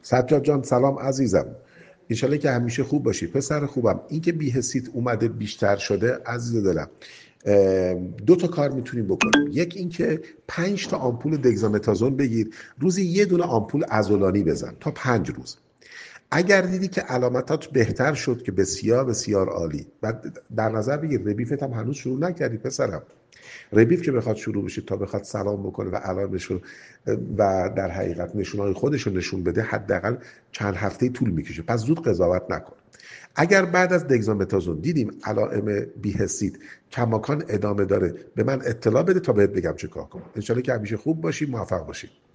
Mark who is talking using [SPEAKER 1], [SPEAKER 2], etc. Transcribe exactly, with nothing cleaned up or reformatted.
[SPEAKER 1] سجاد جان سلام عزیزم، انشالله که همیشه خوب باشی پسر خوبم. این که بی‌حسیت اومده بیشتر شده عزیز دلم، دو تا کار میتونیم بکنیم. یک این که پنج تا آمپول دگزامتازون بگیر، روزی یه دونه آمپول عضلانی بزن تا پنج روز. اگر دیدی که علامتات بهتر شد که بسیار بسیار عالی. و در نظر بگیر ربیفت هم هنوز شروع نکردی پسرم. ربیف که بخواد شروع بشه تا بخواد سلام بکنه و علائمش رو و در حقیقت نشونهای خودش رو نشون بده حداقل چند هفته طول میکشه، پس زود قضاوت نکن. اگر بعد از دگزامتازون دیدیم علائم بی‌حسیت کماکان ادامه داره به من اطلاع بده تا بهت بگم چه کار کنم. انشالله که همیشه خوب باشی، موفق باشی.